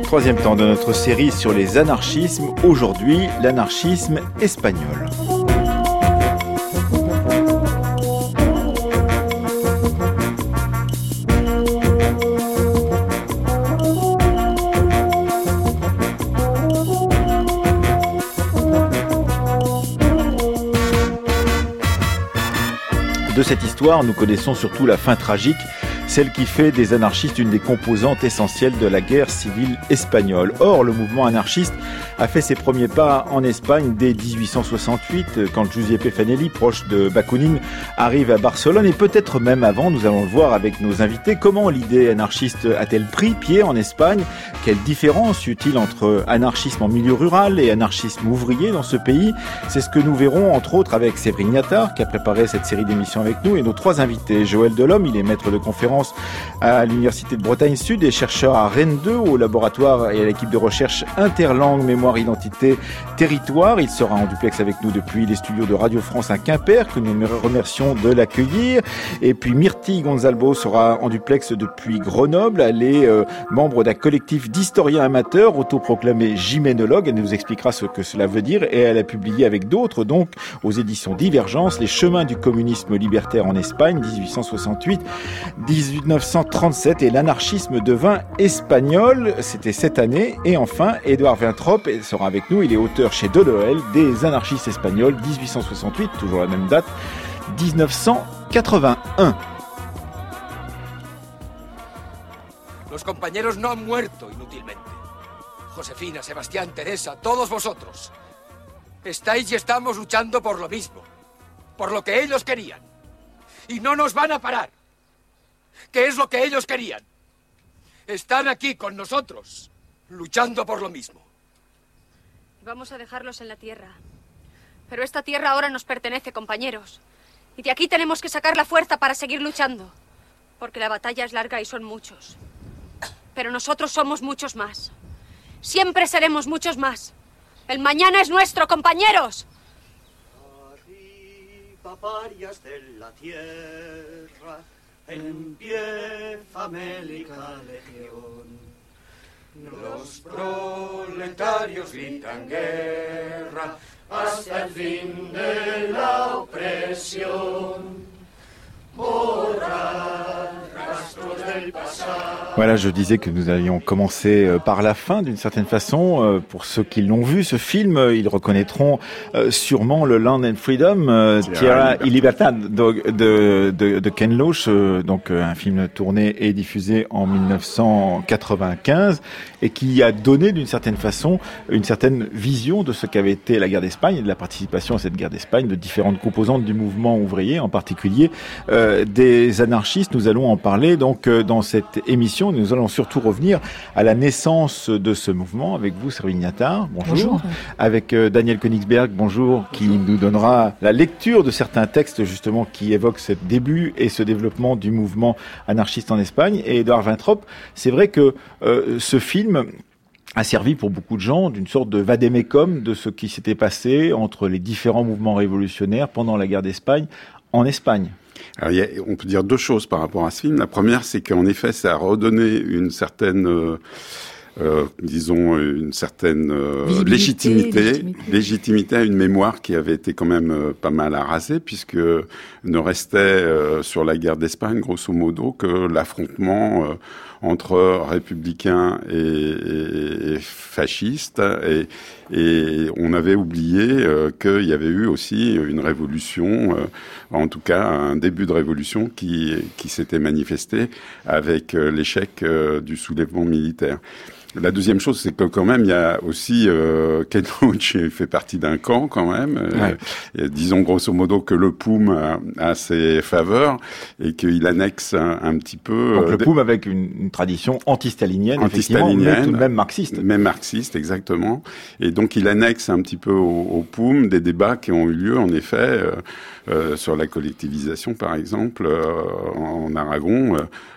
troisième temps de notre série sur les anarchismes. Aujourd'hui, l'anarchisme espagnol. De cette histoire, nous connaissons surtout la fin tragique, celle qui fait des anarchistes une des composantes essentielles de la guerre civile espagnole. Or, le mouvement anarchiste a fait ses premiers pas en Espagne dès 1868, quand Giuseppe Fanelli, proche de Bakunin, arrive à Barcelone, et peut-être même avant. Nous allons le voir avec nos invités. Comment l'idée anarchiste a-t-elle pris pied en Espagne? Quelle différence y a-t-il entre anarchisme en milieu rural et anarchisme ouvrier dans ce pays? C'est ce que nous verrons, entre autres, avec Séverine Yattard, qui a préparé cette série d'émissions avec nous, et nos trois invités. Joël Delhomme, il est maître de conférence à l'Université de Bretagne Sud et chercheur à Rennes 2 au laboratoire et à l'équipe de recherche Interlangue, Mémoire, Identité, Territoire. Il sera en duplex avec nous depuis les studios de Radio France à Quimper, que nous remercions de l'accueillir. Et puis Myrtille Gonzalvo sera en duplex depuis Grenoble. Elle est membre d'un collectif d'historiens amateurs autoproclamé gyménologue. Elle nous expliquera ce que cela veut dire, et elle a publié avec d'autres, donc aux éditions Divergence, Les chemins du communisme libertaire en Espagne, 1868-1937, et l'anarchisme devint espagnol. C'était cette année. Et enfin, Édouard Vintrop sera avec nous. Il est auteur chez Deloël des anarchistes espagnols, 1868, toujours la même date, 1981. Los compañeros no han muerto inútilmente. Josefina, Sebastián, Teresa, todos vosotros. Estáis y estamos luchando por lo mismo. Por lo que ellos querían. Y no nos van a parar. ¿Qué es lo que ellos querían? Están aquí con nosotros, luchando por lo mismo. Vamos a dejarlos en la tierra. Pero esta tierra ahora nos pertenece, compañeros. Y de aquí tenemos que sacar la fuerza para seguir luchando. Porque la batalla es larga y son muchos. Pero nosotros somos muchos más. Siempre seremos muchos más. El mañana es nuestro, compañeros. Arriba, parias de la tierra, empieza famélica legión. Los proletarios gritan guerra hasta el fin de la opresión. Voilà, je disais que nous allions commencer par la fin, d'une certaine façon. Pour ceux qui l'ont vu, ce film, ils reconnaîtront sûrement le Land and Freedom, Tierra y Libertad de Ken Loach, donc un film tourné et diffusé en 1995 et qui a donné d'une certaine façon une certaine vision de ce qu'avait été la guerre d'Espagne et de la participation à cette guerre d'Espagne de différentes composantes du mouvement ouvrier, en particulier des anarchistes. Nous allons en parler donc dans cette émission. Nous allons surtout revenir à la naissance de ce mouvement avec vous, Séverine Yattard. Bonjour. Avec Daniel Königsberg, bonjour, qui nous donnera la lecture de certains textes justement qui évoquent ce début et ce développement du mouvement anarchiste en Espagne. Et Édouard Vintrop, c'est vrai que ce film a servi pour beaucoup de gens d'une sorte de vade-mecum de ce qui s'était passé entre les différents mouvements révolutionnaires pendant la guerre d'Espagne en Espagne. Alors, on peut dire deux choses par rapport à ce film. La première, c'est qu'en effet, ça a redonné une certaine, une certaine légitimité à une mémoire qui avait été quand même pas mal arasée, puisque ne restait sur la guerre d'Espagne, grosso modo, que l'affrontement entre républicains et fascistes, et on avait oublié qu'il y avait eu aussi une révolution, en tout cas un début de révolution qui s'était manifesté avec l'échec du soulèvement militaire. La deuxième chose, c'est que quand même, il y a aussi Ken Loach fait partie d'un camp quand même. Ouais. Disons grosso modo que le POUM a ses faveurs et qu'il annexe un petit peu. Donc le POUM avec une tradition anti-stalinienne, effectivement, mais tout de même marxiste. Même marxiste, exactement. Et donc il annexe un petit peu au POUM des débats qui ont eu lieu en effet sur la collectivisation, par exemple, en Aragon.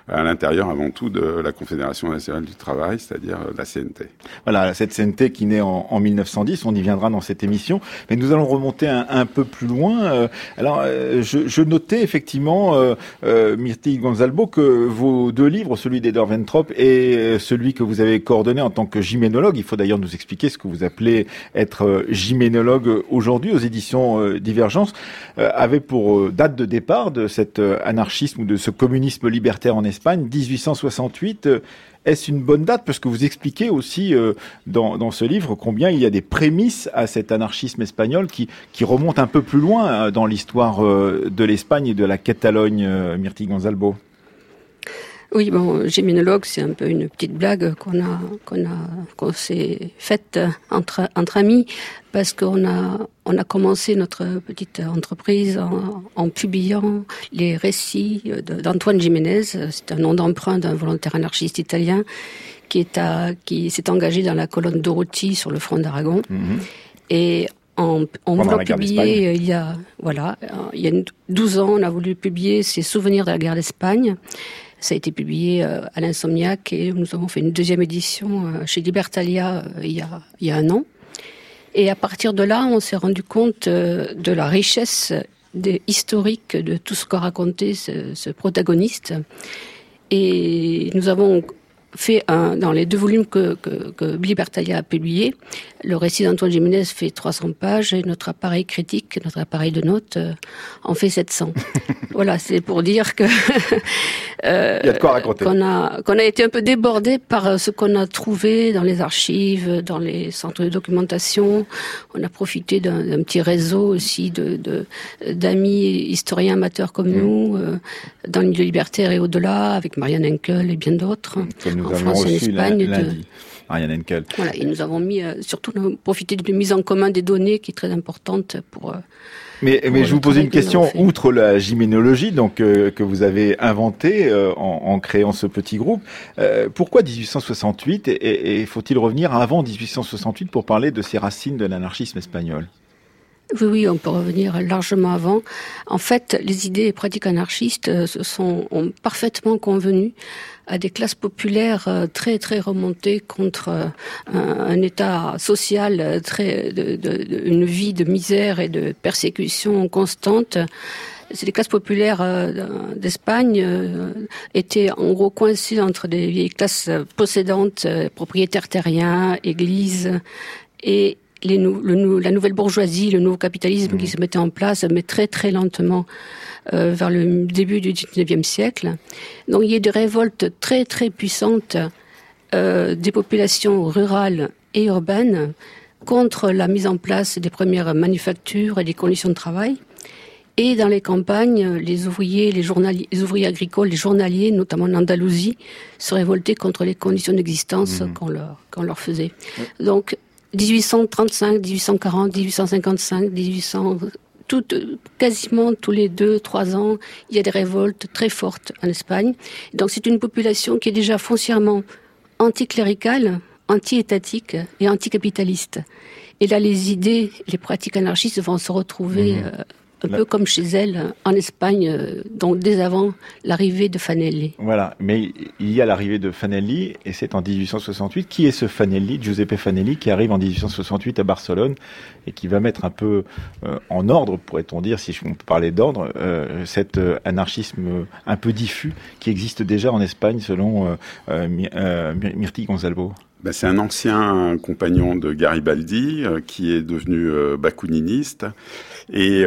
à l'intérieur avant tout de la Confédération nationale du travail, c'est-à-dire la CNT. Voilà, cette CNT qui naît en 1910, on y viendra dans cette émission, mais nous allons remonter un peu plus loin. Je notais effectivement, Mirti Gonzalbo, que vos deux livres, celui d'Eder Wentrop et celui que vous avez coordonné en tant que gyménologue, il faut d'ailleurs nous expliquer ce que vous appelez être gyménologue aujourd'hui aux éditions Divergence, avait pour date de départ de cet anarchisme ou de ce communisme libertaire en Espagne, 1868. Est-ce une bonne date? Parce que vous expliquez aussi dans ce livre combien il y a des prémices à cet anarchisme espagnol qui remonte un peu plus loin dans l'histoire de l'Espagne et de la Catalogne, Mirti Gonzalbo. Oui, bon, gyménologue, c'est un peu une petite blague qu'on s'est faite entre amis, parce qu'on a commencé notre petite entreprise en publiant les récits d'Antoine Jiménez. C'est un nom d'emprunt d'un volontaire anarchiste italien qui s'est engagé dans la colonne Dorothy sur le front d'Aragon. Mmh. Et en voulant publier il y a 12 ans, on a voulu publier ses souvenirs de la guerre d'Espagne. Ça a été publié à l'Insomniac et nous avons fait une deuxième édition chez Libertalia il y a un an. Et à partir de là, on s'est rendu compte de la richesse historique de tout ce qu'a raconté ce protagoniste. Et nous avons fait dans les 2 volumes que Libertalia a publiés, le récit d'Antoine Jiménez fait 300 pages et notre appareil critique, notre appareil de notes, en fait 700. Voilà, c'est pour dire que il y a de quoi raconter. Qu'on a été un peu débordé par ce qu'on a trouvé dans les archives, dans les centres de documentation. On a profité d'un petit réseau aussi d'amis historiens amateurs comme nous, dans le milieu libertaire et au-delà, avec Marianne Henkel et bien d'autres. Nous avons reçu lundi, Marianne Henkel. Voilà, et nous avons profité d'une mise en commun des données qui est très importante pour... Mais je vous posais une question, outre la gyménologie donc que vous avez inventée en créant ce petit groupe, pourquoi 1868 et faut-il revenir avant 1868 pour parler de ces racines de l'anarchisme espagnol? Oui, on peut revenir largement avant. En fait, les idées et pratiques anarchistes ont parfaitement convenu à des classes populaires très très remontées contre un état social une vie de misère et de persécution constante. Les classes populaires d'Espagne étaient en gros coincées entre des vieilles classes possédantes, propriétaires terriens, églises et la nouvelle bourgeoisie, le nouveau capitalisme qui se mettait en place, mais très très lentement vers le début du 19e siècle. Donc il y a des révoltes très très puissantes des populations rurales et urbaines contre la mise en place des premières manufactures et des conditions de travail. Et dans les campagnes, les ouvriers agricoles, les journaliers, notamment en Andalousie, se révoltaient contre les conditions d'existence qu'on leur faisait. Donc 1835, 1840, 1855, quasiment tous les 2-3 ans, il y a des révoltes très fortes en Espagne. Donc c'est une population qui est déjà foncièrement anticléricale, anti-étatique et anticapitaliste. Et là, les idées, les pratiques anarchistes vont se retrouver un peu comme chez elle, en Espagne, donc dès avant l'arrivée de Fanelli. Voilà, mais il y a l'arrivée de Fanelli, et c'est en 1868. Qui est ce Fanelli, Giuseppe Fanelli, qui arrive en 1868 à Barcelone, et qui va mettre un peu en ordre, pourrait-on dire, si on peut parler d'ordre, cet anarchisme un peu diffus qui existe déjà en Espagne, selon Mirti Gonzalbo? C'est un ancien compagnon de Garibaldi qui est devenu bakuniniste et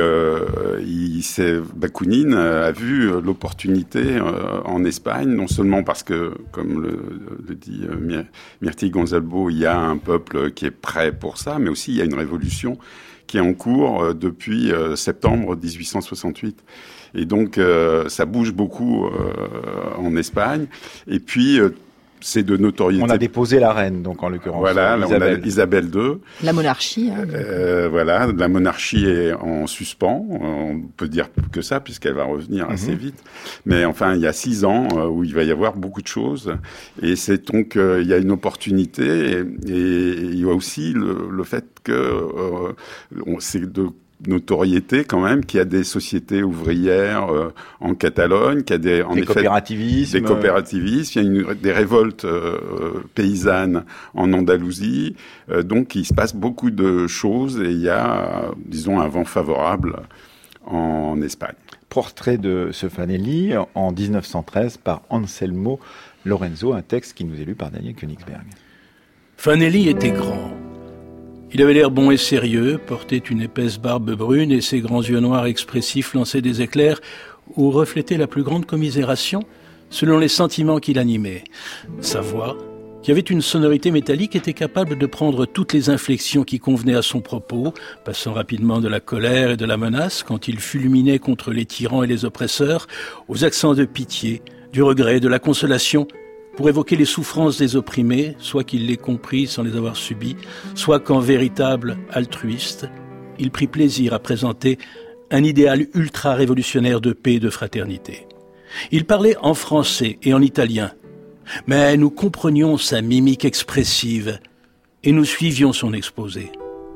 Bakounine a vu l'opportunité en Espagne, non seulement parce que, comme le dit Mirti Gonzalbo, il y a un peuple qui est prêt pour ça, mais aussi il y a une révolution qui est en cours depuis septembre 1868. Et donc ça bouge beaucoup en Espagne. Et puis c'est de notoriété. On a déposé la reine, donc en l'occurrence. Voilà, Isabelle II. La monarchie. Voilà, la monarchie est en suspens. On peut dire que ça, puisqu'elle va revenir assez vite. Mais enfin, il y a 6 ans où il va y avoir beaucoup de choses. Et c'est donc, il y a une opportunité. Et il y a aussi le fait que c'est de notoriété quand même qu'il y a des sociétés ouvrières en Catalogne, qu'il y a des coopérativismes. Des coopérativismes, il y a des révoltes paysannes en Andalousie. Donc il se passe beaucoup de choses et il y a, disons, un vent favorable en Espagne. Portrait de Stefanelli en 1913 par Anselmo Lorenzo, un texte qui nous est lu par Daniel Königsberg. Fanelli était grand. Il avait l'air bon et sérieux, portait une épaisse barbe brune et ses grands yeux noirs expressifs lançaient des éclairs où reflétait la plus grande commisération selon les sentiments qui l'animaient. Sa voix, qui avait une sonorité métallique, était capable de prendre toutes les inflexions qui convenaient à son propos, passant rapidement de la colère et de la menace quand il fulminait contre les tyrans et les oppresseurs, aux accents de pitié, du regret, de la consolation, pour évoquer les souffrances des opprimés, soit qu'il les comprit sans les avoir subies, soit qu'en véritable altruiste, il prit plaisir à présenter un idéal ultra-révolutionnaire de paix et de fraternité. Il parlait en français et en italien, mais nous comprenions sa mimique expressive et nous suivions son exposé.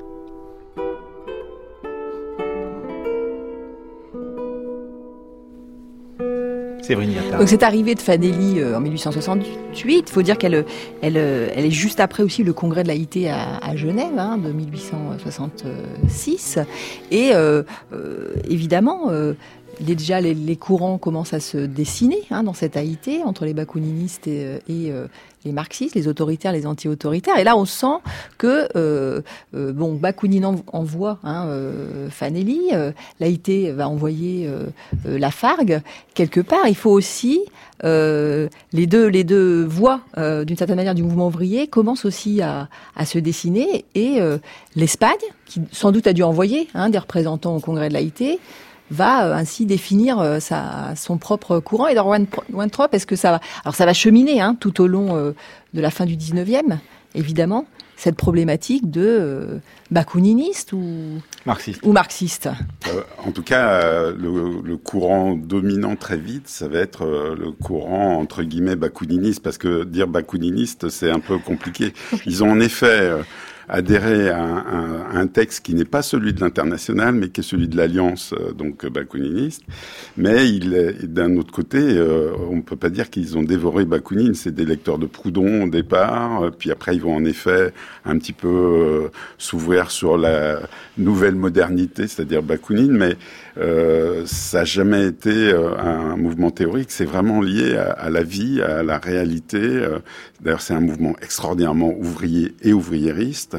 Donc cette arrivée de Fanelli en 1868, il faut dire qu'elle est juste après aussi le congrès de l'AIT à Genève de 1866 et évidemment déjà les courants commencent à se dessiner dans cette AIT entre les bakouninistes et les marxistes, les autoritaires, les anti-autoritaires. Et là, on sent que Bakounine envoie Fanelli, l'AIT va envoyer Lafargue. Quelque part, il faut aussi les deux voix, d'une certaine manière, du mouvement ouvrier commencent aussi à se dessiner. Et l'Espagne, qui sans doute a dû envoyer des représentants au congrès de l'AIT, va ainsi définir son propre courant. Et dans Weintraub, est-ce que ça va... Alors ça va cheminer tout au long de la fin du 19e, évidemment, cette problématique de bakouniniste ou marxiste. En tout cas, le courant dominant très vite, ça va être le courant entre guillemets bakouniniste, parce que dire bakouniniste, c'est un peu compliqué. Ils ont en effet adhérer à un texte qui n'est pas celui de l'Internationale, mais qui est celui de l'Alliance, donc bakouniniste. Mais d'un autre côté, on ne peut pas dire qu'ils ont dévoré Bakounine. C'est des lecteurs de Proudhon au départ, puis après ils vont en effet un petit peu s'ouvrir sur la nouvelle modernité, c'est-à-dire Bakounine, mais ça n'a jamais été un mouvement théorique. C'est vraiment lié à la vie, à la réalité. D'ailleurs, c'est un mouvement extraordinairement ouvrier et ouvriériste.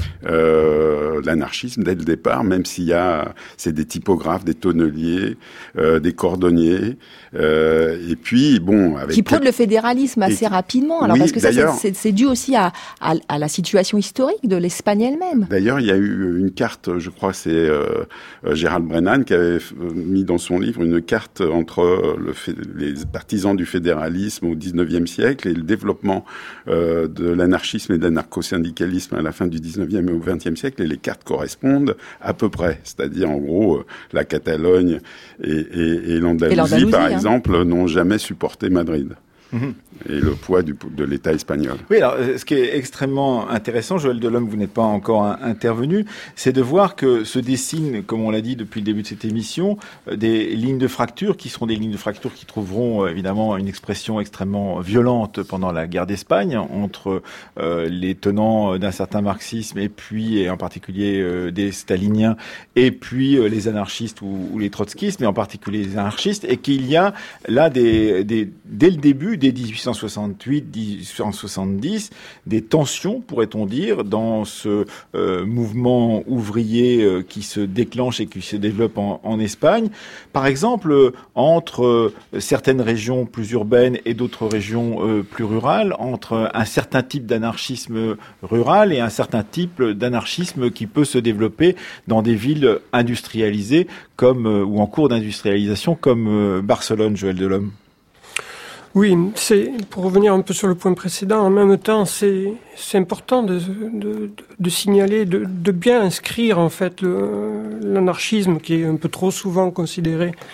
L'anarchisme dès le départ, même c'est des typographes, des tonneliers, des cordonniers, et puis qui prône le fédéralisme assez rapidement. Alors parce que ça, c'est dû aussi à la situation historique de l'Espagne elle-même. D'ailleurs, il y a eu une carte, je crois, c'est Gérald Brennan qui avait mis dans son livre une carte entre les partisans du fédéralisme au XIXe siècle et le développement de l'anarchisme et de l'anarcho-syndicalisme à la fin du 19e et au 20e siècle, et les cartes correspondent à peu près. C'est-à-dire, en gros, la Catalogne et l'Andalousie, par exemple, n'ont jamais supporté Madrid. Et le poids de l'État espagnol. Oui, alors ce qui est extrêmement intéressant, Joël Delhomme, vous n'êtes pas encore intervenu, c'est de voir que se dessinent, comme on l'a dit depuis le début de cette émission, des lignes de fracture qui seront des lignes de fracture qui trouveront évidemment une expression extrêmement violente pendant la guerre d'Espagne entre les tenants d'un certain marxisme et puis, et en particulier des staliniens, et puis les anarchistes ou les trotskistes, mais en particulier les anarchistes, et qu'il y a là dès le début, dès 1868, 1870, des tensions, pourrait-on dire, dans ce mouvement ouvrier qui se déclenche et qui se développe en Espagne. Par exemple, entre certaines régions plus urbaines et d'autres régions plus rurales, entre un certain type d'anarchisme rural et un certain type d'anarchisme qui peut se développer dans des villes industrialisées ou en cours d'industrialisation comme Barcelone, Joël Delhomme. Oui, pour revenir un peu sur le point précédent, en même temps, c'est important de signaler, de bien inscrire en fait l'anarchisme qui est un peu trop souvent considéré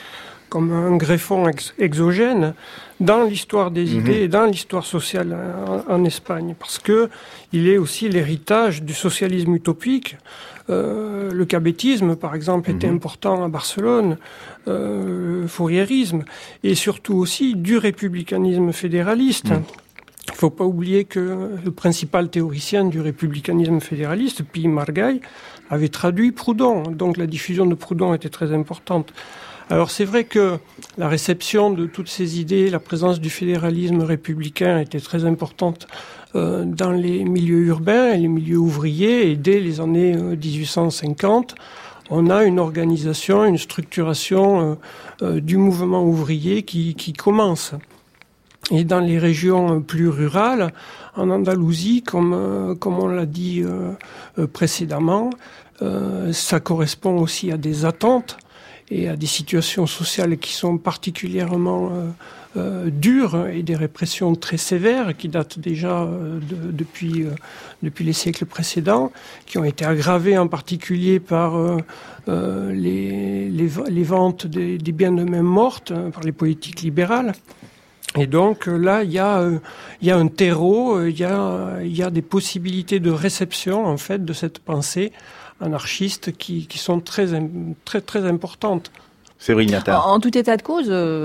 comme un greffon exogène dans l'histoire des idées et dans l'histoire sociale en Espagne, parce que il est aussi l'héritage du socialisme utopique. Le cabétisme, par exemple, était important à Barcelone, le fouriérisme, et surtout aussi du républicanisme fédéraliste. Il ne faut pas oublier que le principal théoricien du républicanisme fédéraliste, Pi Margall, avait traduit Proudhon, donc la diffusion de Proudhon était très importante. Alors c'est vrai que la réception de toutes ces idées, la présence du fédéralisme républicain était très importante dans les milieux urbains et les milieux ouvriers, et dès les années 1850, on a une organisation, une structuration du mouvement ouvrier qui commence. Et dans les régions plus rurales, en Andalousie, comme on l'a dit précédemment, ça correspond aussi à des attentes et à des situations sociales qui sont particulièrement dures et des répressions très sévères qui datent déjà depuis les siècles précédents, qui ont été aggravées en particulier par les ventes des biens de même morte, par les politiques libérales. Et donc là, il y a un terreau, il y a des possibilités de réception en fait de cette pensée anarchiste qui sont très très importantes. Séverine Attard. En tout état de cause,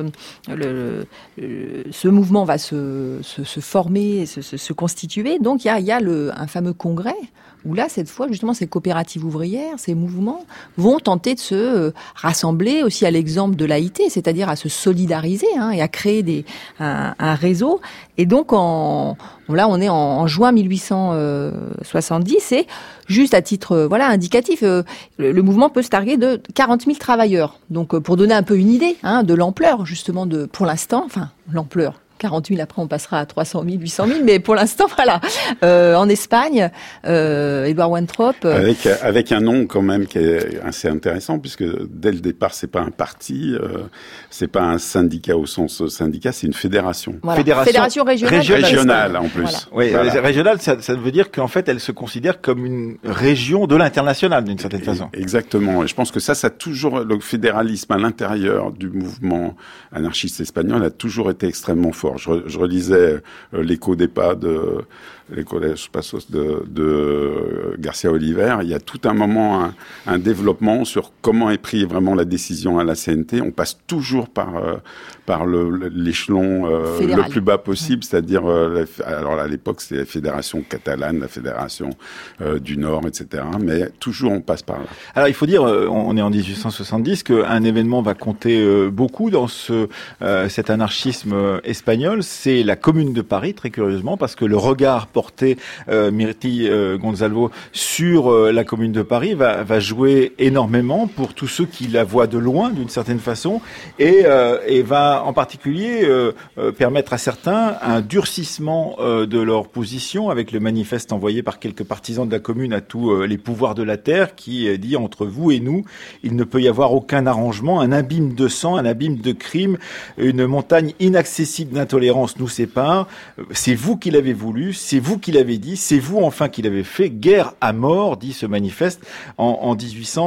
ce mouvement va se former, se constituer. Donc il y a un fameux congrès où là, cette fois, justement, ces coopératives ouvrières, ces mouvements vont tenter de se rassembler aussi à l'exemple de l'AIT, c'est-à-dire à se solidariser et à créer un réseau. Et donc, là, on est en juin 1870, et juste à titre indicatif, le mouvement peut se targuer de 40 000 travailleurs. Donc, pour donner un peu une idée de l'ampleur, justement, pour l'instant, l'ampleur. 40 000, après on passera à 300 000, 800 000, mais pour l'instant, voilà. En Espagne, Edward Weintraub... Avec un nom quand même qui est assez intéressant, puisque dès le départ, c'est pas un parti, c'est pas un syndicat au sens syndicat, c'est une fédération. Voilà. Fédération régionale en plus. Voilà. Oui, régionale, ça veut dire qu'en fait, elle se considère comme une région de l'international, d'une certaine façon. Exactement. Et je pense que ça a toujours, le fédéralisme à l'intérieur du mouvement anarchiste espagnol a toujours été extrêmement fort. Je relisais l'écho des pas de Garcia Oliver. Il y a tout un moment, un développement sur comment est prise vraiment la décision à la CNT. On passe toujours par l'échelon le plus bas possible, c'est-à-dire, alors à l'époque c'était la fédération catalane, la fédération du Nord, etc. Mais toujours on passe par là. Alors il faut dire, on est en 1870, qu'un événement va compter beaucoup dans cet anarchisme espagnol, c'est la Commune de Paris, très curieusement, parce que le regard porté, Mirti Gonzalo, sur la Commune de Paris va jouer énormément pour tous ceux qui la voient de loin, d'une certaine façon, et va en particulier permettre à certains un durcissement de leur position, avec le manifeste envoyé par quelques partisans de la Commune à tous les pouvoirs de la terre, qui dit: entre vous et nous, il ne peut y avoir aucun arrangement, un abîme de sang, un abîme de crimes, une montagne inaccessible d'intolérance nous sépare. C'est vous qui l'avez voulu, c'est vous qui l'avez dit, c'est vous enfin qui l'avez fait. Guerre à mort, dit ce manifeste en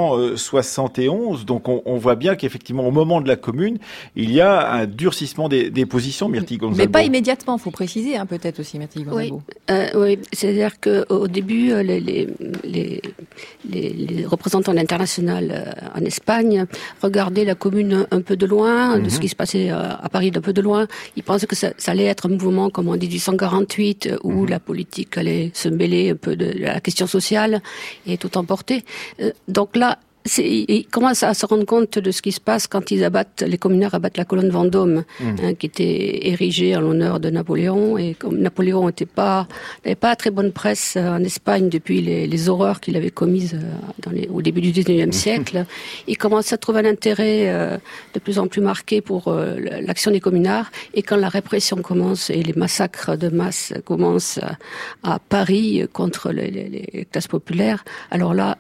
1871. Donc on voit bien qu'effectivement, au moment de la Commune, il y a un durcissement des positions, Mirti Gonzalo. Mais pas immédiatement, il faut préciser, peut-être aussi, Mirti Gonzalo. Oui, c'est-à-dire qu'au début, les représentants de l'international en Espagne regardaient la Commune un peu de loin, de ce qui se passait à Paris d'un peu de loin. Ils pensaient que ça allait être un mouvement comme en 1848, où la politique allait se mêler un peu de la question sociale et tout emporter. Donc là, ils commencent à se rendre compte de ce qui se passe quand les communards abattent la colonne Vendôme, qui était érigée en l'honneur de Napoléon. Et comme Napoléon n'avait pas très bonne presse en Espagne depuis les horreurs qu'il avait commises au début du XIXe siècle, ils commencent à trouver un intérêt de plus en plus marqué pour l'action des communards. Et quand la répression commence et les massacres de masse commencent à Paris contre les classes populaires, alors là,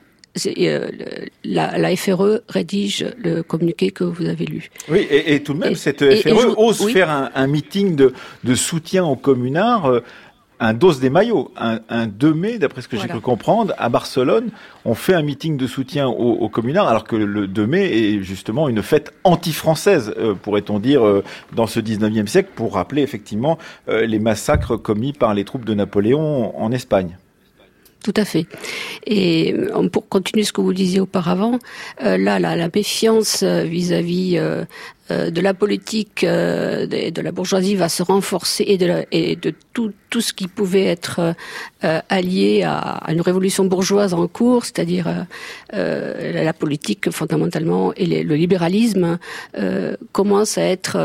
la FRE rédige le communiqué que vous avez lu. Oui, et tout de même, cette FRE ose faire un meeting de soutien aux communards un dos de mayo, un 2 mai, d'après ce que j'ai cru comprendre, à Barcelone, on fait un meeting de soutien aux communards, alors que le 2 mai est justement une fête anti-française, pourrait-on dire, dans ce 19e siècle, pour rappeler effectivement les massacres commis par les troupes de Napoléon en Espagne. Tout à fait. Et pour continuer ce que vous disiez auparavant, là, la méfiance vis-à-vis de la politique de la bourgeoisie va se renforcer et de tout ce qui pouvait être allié à une révolution bourgeoise en cours, c'est-à-dire la politique fondamentalement et le libéralisme commence à être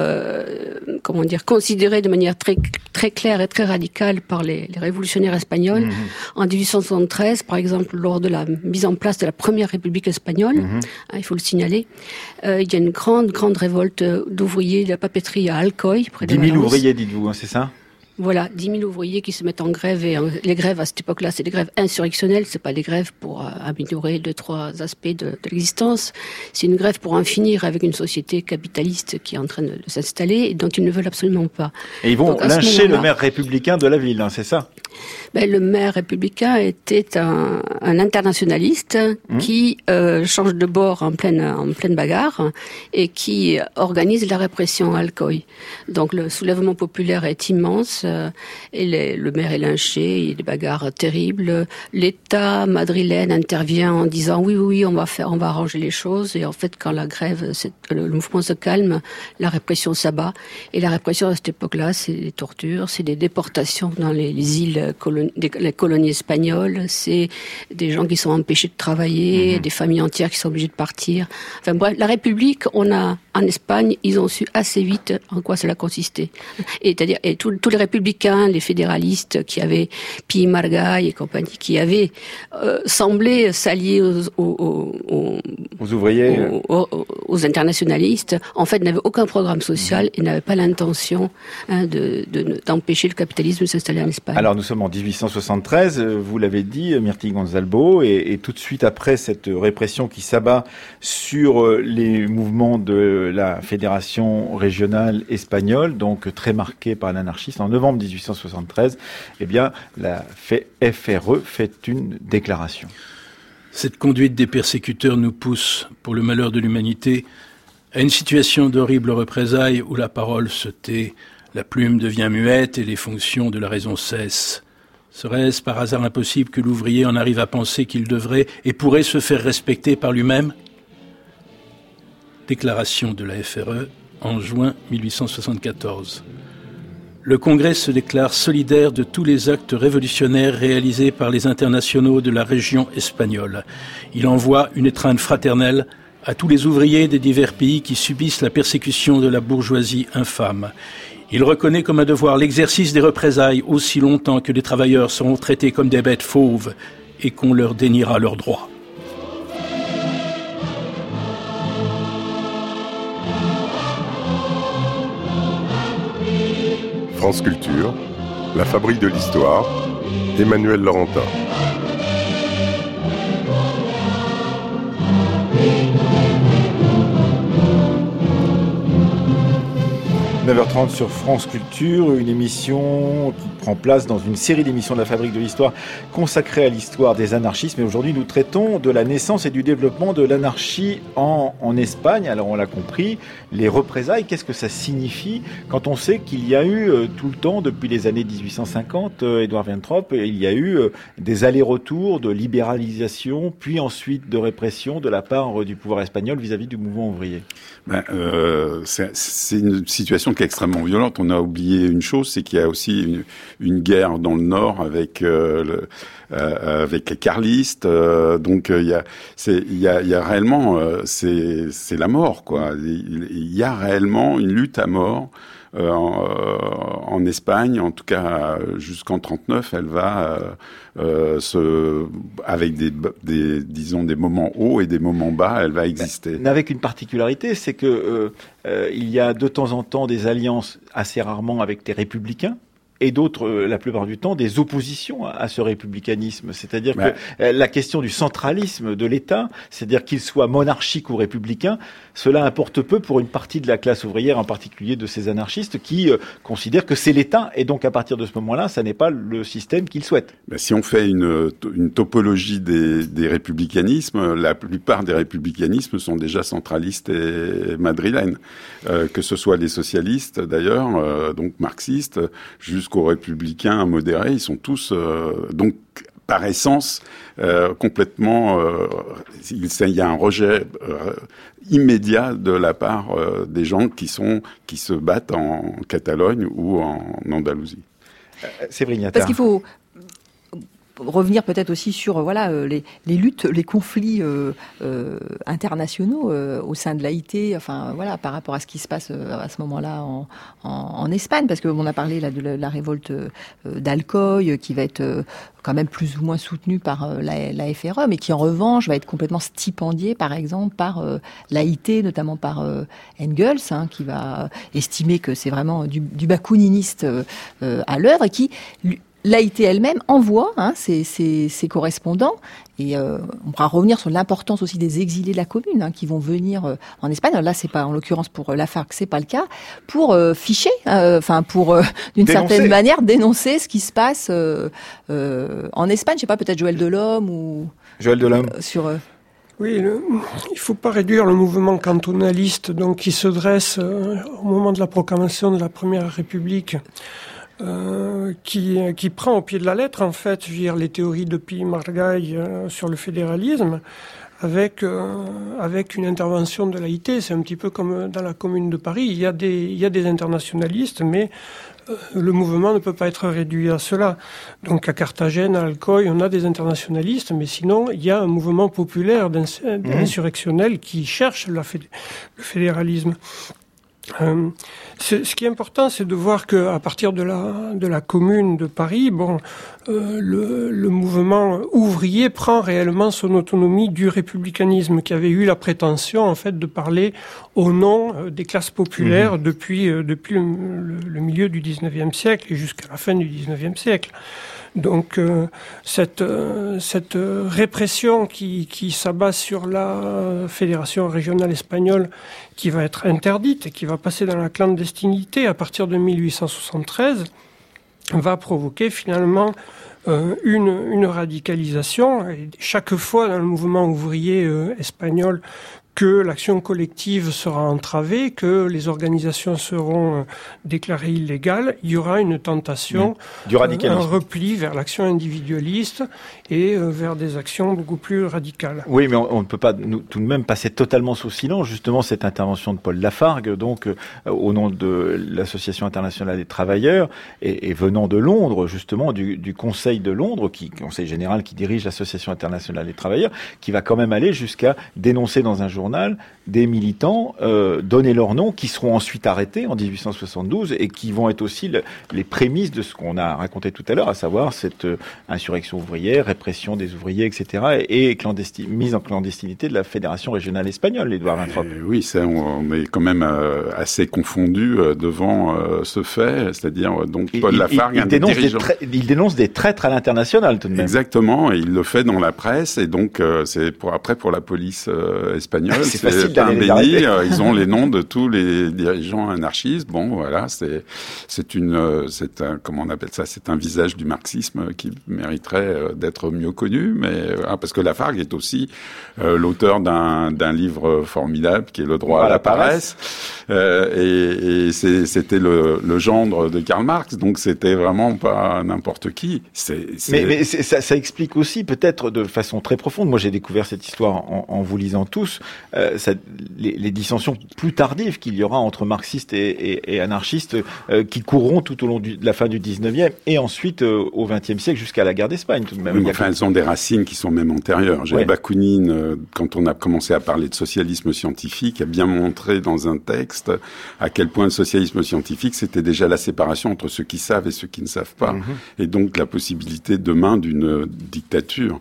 considéré de manière très très claire et très radicale par les révolutionnaires espagnols. En 1873, par exemple, lors de la mise en place de la première République espagnole, il faut le signaler, il y a une grande révolte d'ouvriers de la papeterie à Alcoy, près de 10 000 Valence. ouvriers, dites-vous, c'est ça ? Voilà, 10 000 ouvriers qui se mettent en grève, et les grèves à cette époque-là, c'est des grèves insurrectionnelles, c'est pas des grèves pour améliorer 2-3 aspects de l'existence, c'est une grève pour en finir avec une société capitaliste qui est en train de s'installer et dont ils ne veulent absolument pas. Et ils vont lyncher le maire républicain de la ville, c'est ça ? Le maire républicain était un internationaliste qui change de bord en pleine bagarre et qui organise la répression à Alcoy. Donc le soulèvement populaire est immense et le maire est lynché, il y a des bagarres terribles. L'État madrilène intervient en disant oui, on va arranger les choses, et en fait quand la grève, le mouvement se calme, la répression s'abat. Et la répression à cette époque-là, c'est des tortures, c'est des déportations dans les îles les colonies espagnoles, c'est des gens qui sont empêchés de travailler, des familles entières qui sont obligées de partir. Enfin bref, la République, en Espagne, ils ont su assez vite en quoi cela consistait. Et c'est-à-dire, tous les républicains, les fédéralistes qui avaient Pi Margall et compagnie, qui avaient semblé s'allier aux ouvriers, aux internationalistes, en fait, n'avaient aucun programme social et n'avaient pas l'intention d'empêcher le capitalisme de s'installer en Espagne. Alors nous sommes en 1873, vous l'avez dit, Mirti Gonzalvo, et tout de suite après cette répression qui s'abat sur les mouvements de la fédération régionale espagnole, donc très marquée par l'anarchisme, en novembre 1873, la FRE fait une déclaration. Cette conduite des persécuteurs nous pousse, pour le malheur de l'humanité, à une situation d'horribles représailles où la parole se tait, la plume devient muette et les fonctions de la raison cessent. Serait-ce par hasard impossible que l'ouvrier en arrive à penser qu'il devrait et pourrait se faire respecter par lui-même ? Déclaration de la FRE en juin 1874. Le Congrès se déclare solidaire de tous les actes révolutionnaires réalisés par les internationaux de la région espagnole. Il envoie une étreinte fraternelle à tous les ouvriers des divers pays qui subissent la persécution de la bourgeoisie infâme. Il reconnaît comme un devoir l'exercice des représailles aussi longtemps que les travailleurs seront traités comme des bêtes fauves et qu'on leur déniera leurs droits. France Culture, la Fabrique de l'Histoire, Emmanuel Laurentin. 9h30 sur France Culture, une émission qui prend place dans une série d'émissions de la Fabrique de l'Histoire consacrée à l'histoire des anarchismes. Et aujourd'hui, nous traitons de la naissance et du développement de l'anarchie en Espagne. Alors, on l'a compris, les représailles, qu'est-ce que ça signifie quand on sait qu'il y a eu tout le temps, depuis les années 1850, Édouard Weintraub, il y a eu des allers-retours de libéralisation, puis ensuite de répression de la part du pouvoir espagnol vis-à-vis du mouvement ouvrier. C'est une situation qui est extrêmement violente. On a oublié une chose, c'est qu'il y a aussi une guerre dans le Nord avec les carlistes. Donc il y a réellement c'est la mort, quoi. Il y a réellement une lutte à mort. En Espagne, en tout cas jusqu'en 39, elle va avec des moments hauts et des moments bas, elle va exister. Mais avec une particularité, c'est que il y a de temps en temps des alliances, assez rarement avec des républicains, et d'autres, la plupart du temps, des oppositions à ce républicanisme. C'est-à-dire que la question du centralisme de l'État, c'est-à-dire qu'il soit monarchique ou républicain, cela importe peu pour une partie de la classe ouvrière, en particulier de ces anarchistes, qui considèrent que c'est l'État, et donc à partir de ce moment-là, ça n'est pas le système qu'ils souhaitent. Si on fait une topologie des républicanismes, la plupart des républicanismes sont déjà centralistes et madrilènes, que ce soit les socialistes d'ailleurs, donc marxistes, jusqu'aux républicains modérés, ils sont tous donc par essence complètement. Il y a un rejet immédiat de la part des gens qui se battent en Catalogne ou en Andalousie. Séverine Attard. Parce qu'il faut revenir peut-être aussi sur les luttes, les conflits internationaux au sein de l'AIT, par rapport à ce qui se passe à ce moment-là en Espagne, parce que on a parlé là de la révolte d'Alcoy qui va être quand même plus ou moins soutenue par la FRE, mais qui en revanche va être complètement stipendiée par exemple par l'AIT, notamment par Engels, qui va estimer que c'est vraiment du bakuniniste à l'œuvre, et qui l'AIT elle-même envoie ses correspondants, et on pourra revenir sur l'importance aussi des exilés de la Commune qui vont venir en Espagne. Alors là, c'est pas, en l'occurrence pour la FARC, c'est pas le cas, pour ficher, pour d'une certaine manière dénoncer ce qui se passe en Espagne. Je sais pas, peut-être Joël Delhomme ou Joël Delhomme sur. Oui, il faut pas réduire le mouvement cantonaliste, donc qui se dresse au moment de la proclamation de la Première République. Qui prend au pied de la lettre, en fait, les théories de Pi Margall sur le fédéralisme, avec une intervention de l'AIT. C'est un petit peu comme dans la Commune de Paris. Il y a des internationalistes, mais le mouvement ne peut pas être réduit à cela. Donc à Carthagène, à Alcoy, on a des internationalistes, mais sinon, il y a un mouvement populaire insurrectionnel qui cherche le fédéralisme. Ce qui est important, c'est de voir que à partir de la Commune de Paris, le mouvement ouvrier prend réellement son autonomie du républicanisme, qui avait eu la prétention en fait de parler au nom des classes populaires depuis le milieu du XIXe siècle et jusqu'à la fin du XIXe siècle. Donc cette répression qui s'abat sur la fédération régionale espagnole, qui va être interdite et qui va passer dans la clandestinité à partir de 1873, va provoquer finalement une radicalisation. Et chaque fois dans le mouvement ouvrier espagnol que l'action collective sera entravée, que les organisations seront déclarées illégales, il y aura une tentation, du radicalisme, un repli vers l'action individualiste et vers des actions beaucoup plus radicales. Oui, mais on ne peut pas tout de même passer totalement sous silence justement cette intervention de Paul Lafargue, donc au nom de l'Association internationale des travailleurs et venant de Londres, justement du Conseil de Londres, Conseil général qui dirige l'Association internationale des travailleurs, qui va quand même aller jusqu'à dénoncer dans un journal des militants, donner leur nom, qui seront ensuite arrêtés en 1872 et qui vont être aussi les prémices de ce qu'on a raconté tout à l'heure, à savoir cette insurrection ouvrière, répression des ouvriers, etc. et mise en clandestinité de la Fédération régionale espagnole, Édouard Vintrop. Oui, on est quand même assez confondu devant ce fait, c'est-à-dire donc Paul Lafargue, un des dirigeants. Il dénonce des traîtres à l'international tout de même. Exactement, et il le fait dans la presse, et donc c'est pour la police espagnole. C'est facile pain d'aller les béni, arrêter. ils ont les noms de tous les dirigeants anarchistes. Bon, voilà, c'est un, comment on appelle ça, c'est un visage du marxisme qui mériterait d'être mieux connu, mais parce que Lafargue est aussi l'auteur d'un livre formidable qui est Le droit à la paresse, et c'était le gendre de Karl Marx, donc c'était vraiment pas n'importe qui. Mais ça explique aussi peut-être de façon très profonde. Moi, j'ai découvert cette histoire en vous lisant tous. Les dissensions plus tardives qu'il y aura entre marxistes et anarchistes qui courront tout au long de la fin du 19e et ensuite au 20e siècle jusqu'à la guerre d'Espagne tout de même. Oui, enfin, elles ont des racines qui sont même antérieures. Bakounine, quand on a commencé à parler de socialisme scientifique, a bien montré dans un texte contraste à quel point le socialisme scientifique, c'était déjà la séparation entre ceux qui savent et ceux qui ne savent pas, et donc la possibilité demain d'une dictature.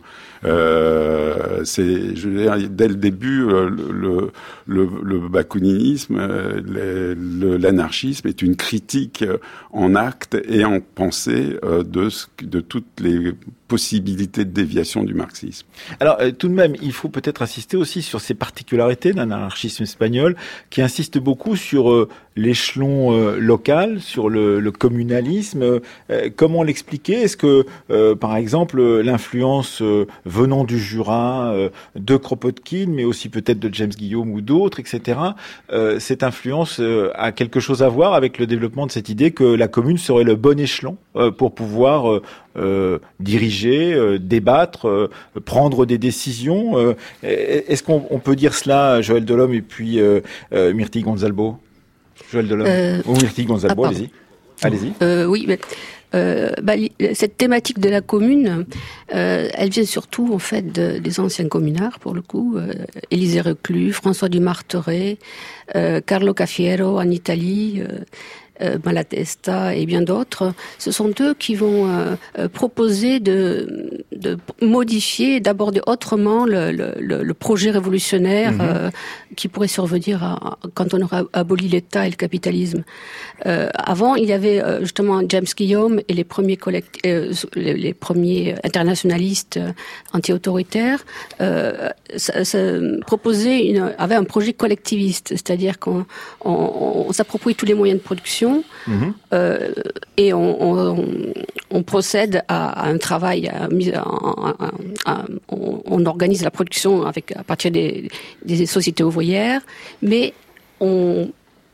Je veux dire, dès le début, le bakouninisme, l'anarchisme est une critique en acte et en pensée de toutes les possibilités de déviation du marxisme. Alors, tout de même, il faut peut-être insister aussi sur ces particularités d'un anarchisme espagnol qui insiste beaucoup sur l'échelon local, sur le communalisme. Comment l'expliquer ? Est-ce que, par exemple, l'influence venant du Jura, de Kropotkin, mais aussi peut-être de James Guillaume ou d'autres, etc., cette influence a quelque chose à voir avec le développement de cette idée que la commune serait le bon échelon pour pouvoir diriger, débattre, prendre des décisions. Est-ce qu'on peut dire cela, Joël Delhomme et puis Myrtille Gonzalbo? Joël Delhomme ou Myrtille Gonzalbo, allez-y. Oui, mais cette thématique de la commune, elle vient surtout en fait des anciens communards, pour le coup, Élisée Reclus, François Dumarteret, Carlo Cafiero en Italie, Malatesta et bien d'autres. Ce sont eux qui vont proposer de modifier, d'aborder autrement le projet révolutionnaire qui pourrait survenir quand on aura aboli l'État et le capitalisme. Avant, il y avait justement James Guillaume et les premiers les premiers internationalistes anti-autoritaires avaient un projet collectiviste, c'est-à-dire qu'on s'approprie tous les moyens de production. Et on procède à un travail, on organise la production à partir des sociétés ouvrières, mais on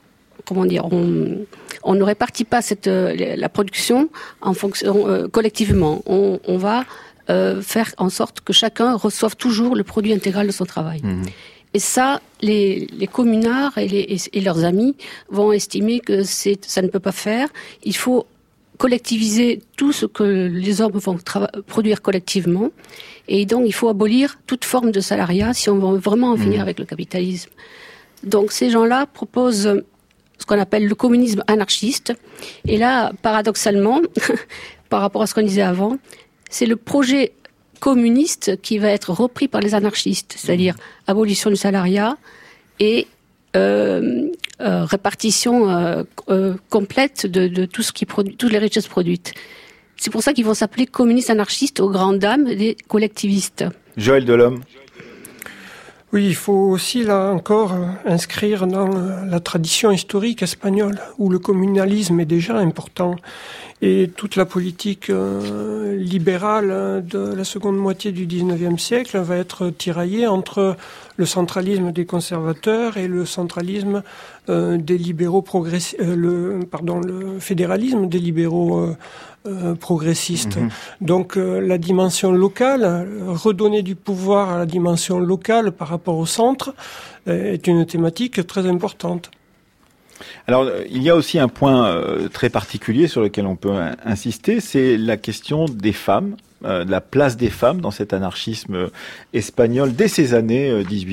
ne répartit pas la production en fonction collectivement. On va faire en sorte que chacun reçoive toujours le produit intégral de son travail. Et ça, les communards et leurs amis vont estimer que ça ne peut pas faire. Il faut collectiviser tout ce que les hommes vont produire collectivement. Et donc, il faut abolir toute forme de salariat si on veut vraiment en finir avec le capitalisme. Donc, ces gens-là proposent ce qu'on appelle le communisme anarchiste. Et là, paradoxalement, par rapport à ce qu'on disait avant, c'est le projet communiste qui va être repris par les anarchistes, c'est-à-dire abolition du salariat et répartition complète de tout ce qui produit, toutes les richesses produites. C'est pour ça qu'ils vont s'appeler communistes anarchistes aux grandes dames des collectivistes. Joël Delhomme. Oui, il faut aussi, là encore, inscrire dans la tradition historique espagnole, où le communalisme est déjà important. Et toute la politique libérale de la seconde moitié du XIXe siècle va être tiraillée entre le centralisme des conservateurs et le centralisme des libéraux le fédéralisme des libéraux progressistes. Donc la dimension locale, redonner du pouvoir à la dimension locale par rapport au centre, est une thématique très importante. Alors, il y a aussi un point très particulier sur lequel on peut insister, c'est la question des femmes, de la place des femmes dans cet anarchisme espagnol dès ces années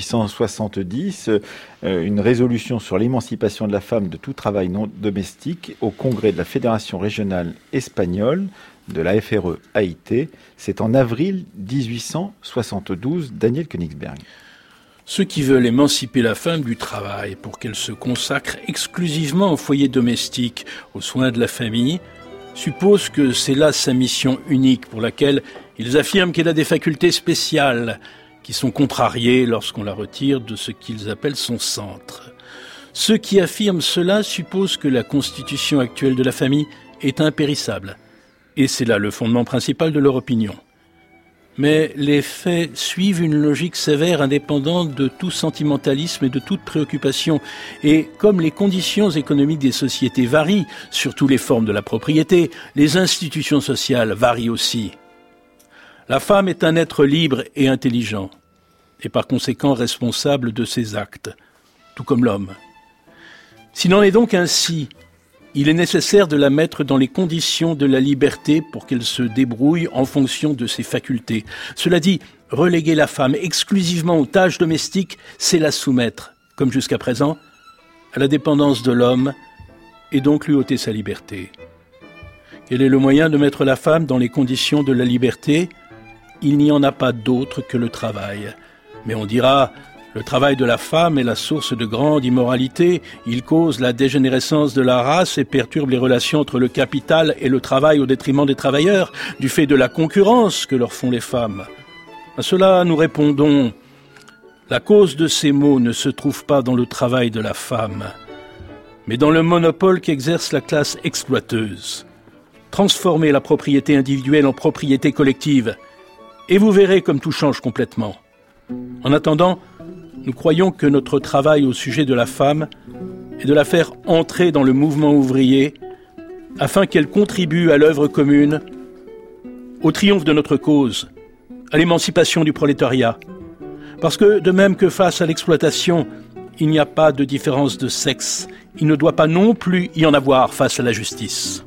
1870. Une résolution sur l'émancipation de la femme de tout travail non domestique au congrès de la Fédération régionale espagnole de la FRE AIT. C'est en avril 1872, Daniel Königsberg. Ceux qui veulent émanciper la femme du travail pour qu'elle se consacre exclusivement au foyer domestique, aux soins de la famille, supposent que c'est là sa mission unique pour laquelle ils affirment qu'elle a des facultés spéciales qui sont contrariées lorsqu'on la retire de ce qu'ils appellent son centre. Ceux qui affirment cela supposent que la constitution actuelle de la famille est impérissable. Et c'est là le fondement principal de leur opinion. Mais les faits suivent une logique sévère indépendante de tout sentimentalisme et de toute préoccupation. Et comme les conditions économiques des sociétés varient, surtout les formes de la propriété, les institutions sociales varient aussi. La femme est un être libre et intelligent, et par conséquent responsable de ses actes, tout comme l'homme. S'il en est donc ainsi, il est nécessaire de la mettre dans les conditions de la liberté pour qu'elle se débrouille en fonction de ses facultés. Cela dit, reléguer la femme exclusivement aux tâches domestiques, c'est la soumettre, comme jusqu'à présent, à la dépendance de l'homme et donc lui ôter sa liberté. Quel est le moyen de mettre la femme dans les conditions de la liberté ? Il n'y en a pas d'autre que le travail. Mais on dira, le travail de la femme est la source de grande immoralité. Il cause la dégénérescence de la race et perturbe les relations entre le capital et le travail au détriment des travailleurs, du fait de la concurrence que leur font les femmes. À cela, nous répondons, la cause de ces maux ne se trouve pas dans le travail de la femme, mais dans le monopole qu'exerce la classe exploiteuse. Transformez la propriété individuelle en propriété collective, et vous verrez comme tout change complètement. En attendant, nous croyons que notre travail au sujet de la femme est de la faire entrer dans le mouvement ouvrier afin qu'elle contribue à l'œuvre commune, au triomphe de notre cause, à l'émancipation du prolétariat. Parce que, de même que face à l'exploitation, il n'y a pas de différence de sexe, il ne doit pas non plus y en avoir face à la justice.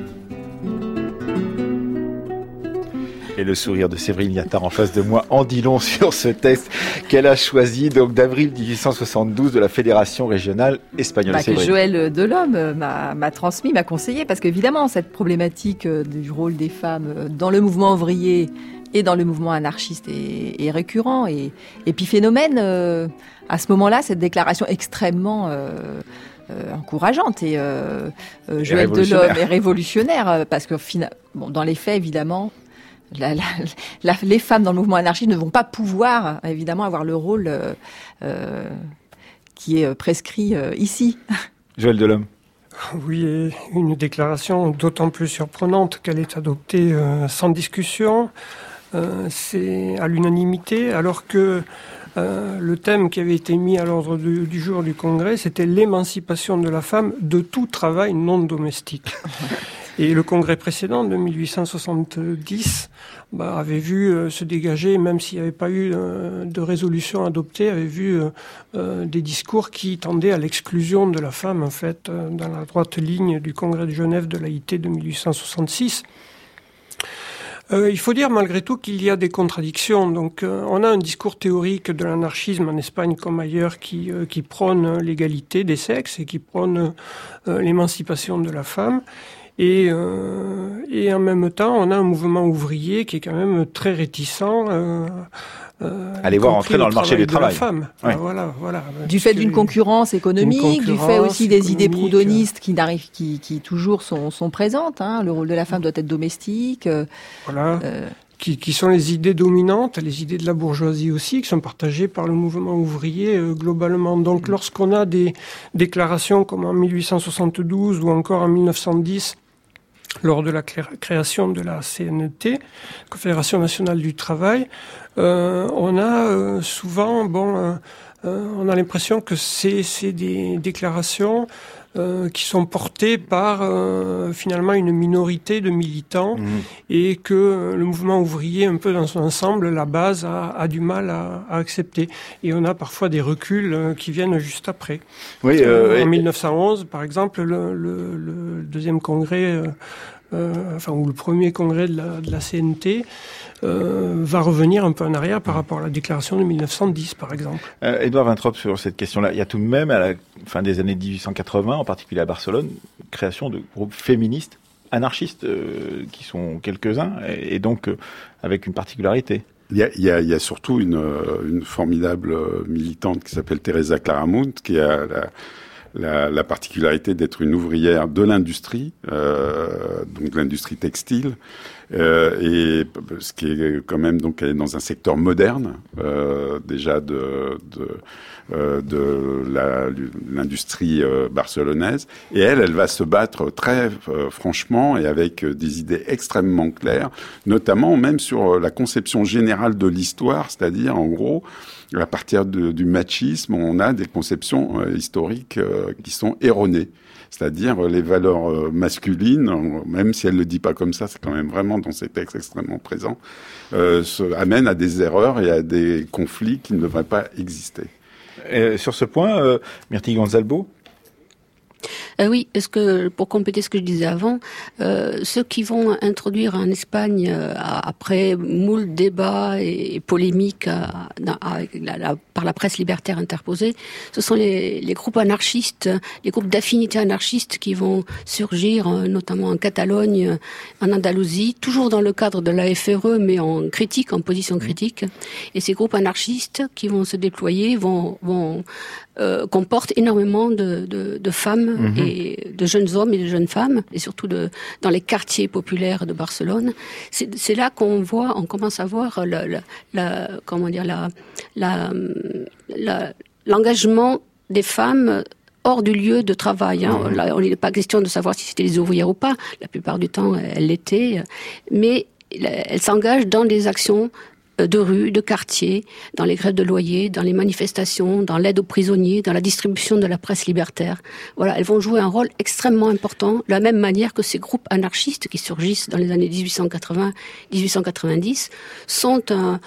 Et le sourire de Séverine Liattard en face de moi en dit long sur ce texte qu'elle a choisi donc d'avril 1872 de la Fédération régionale espagnole. Que Joël Delhomme m'a transmis, m'a conseillé, parce qu'évidemment cette problématique du rôle des femmes dans le mouvement ouvrier et dans le mouvement anarchiste est récurrent et épiphénomène. À ce moment-là, cette déclaration extrêmement encourageante et Joël Delhomme est révolutionnaire parce que dans les faits, évidemment, les femmes dans le mouvement anarchiste ne vont pas pouvoir, évidemment, avoir le rôle qui est prescrit ici. Joël Delhomme. Oui, une déclaration d'autant plus surprenante qu'elle est adoptée sans discussion, c'est à l'unanimité, alors que le thème qui avait été mis à l'ordre du jour du Congrès, c'était l'émancipation de la femme de tout travail non domestique. Et le congrès précédent, de 1870, avait vu se dégager, même s'il n'y avait pas eu de résolution adoptée, avait vu des discours qui tendaient à l'exclusion de la femme, en fait, dans la droite ligne du congrès de Genève de l'AIT de 1866. Il faut dire malgré tout qu'il y a des contradictions. Donc, on a un discours théorique de l'anarchisme en Espagne comme ailleurs qui prône l'égalité des sexes et qui prône l'émancipation de la femme. Et en même temps, on a un mouvement ouvrier qui est quand même très réticent. Allez voir entrer dans le marché du travail. Ouais. Voilà. Du fait d'une concurrence économique, du fait aussi des idées proudhonistes qui toujours sont présentes. Le rôle de la femme doit être domestique. Voilà. Qui sont les idées dominantes, les idées de la bourgeoisie aussi, qui sont partagées par le mouvement ouvrier globalement. Donc lorsqu'on a des déclarations comme en 1872 ou encore en 1910, lors de la création de la CNT, Confédération nationale du travail, on a souvent, on a l'impression que c'est des déclarations qui sont portées par finalement une minorité de militants et que le mouvement ouvrier, un peu dans son ensemble, la base, a du mal à accepter. Et on a parfois des reculs qui viennent juste après. Oui, en 1911, par exemple, le deuxième congrès, ou le premier congrès de la CNT, va revenir un peu en arrière par rapport à la déclaration de 1910, par exemple. Édouard Vintrop, sur cette question-là, il y a tout de même, à la fin des années 1880, en particulier à Barcelone, création de groupes féministes, anarchistes, qui sont quelques-uns, et donc avec une particularité. Il y a surtout une formidable militante qui s'appelle Teresa Claramunt, qui a la particularité d'être une ouvrière de l'industrie, donc de l'industrie textile, et ce qui est quand même, donc elle est dans un secteur moderne déjà de l'industrie barcelonaise, et elle va se battre très franchement et avec des idées extrêmement claires, notamment même sur la conception générale de l'histoire, c'est-à-dire en gros à partir du machisme, on a des conceptions historiques qui sont erronées. C'est-à-dire les valeurs masculines, même si elle ne le dit pas comme ça, c'est quand même vraiment dans ses textes extrêmement présents, amènent à des erreurs et à des conflits qui ne devraient pas exister. Sur ce point, Myrtille Gonzalbo ? Oui, pour compléter ce que je disais avant, ceux qui vont introduire en Espagne, après moult débats et polémiques par la presse libertaire interposée, ce sont les groupes anarchistes, les groupes d'affinité anarchistes qui vont surgir, notamment en Catalogne, en Andalousie, toujours dans le cadre de la FRE, mais en position critique. Et ces groupes anarchistes qui vont se déployer comportent énormément de femmes et de jeunes hommes et de jeunes femmes, et surtout dans les quartiers populaires de Barcelone. C'est là qu'on commence à voir l'engagement des femmes hors du lieu de travail. Là, il n'est pas question de savoir si c'était les ouvrières ou pas. La plupart du temps, elles l'étaient. Mais elles s'engagent dans des actions de rue, de quartier, dans les grèves de loyer, dans les manifestations, dans l'aide aux prisonniers, dans la distribution de la presse libertaire. Voilà, elles vont jouer un rôle extrêmement important, de la même manière que ces groupes anarchistes qui surgissent dans les années 1880-1890 sont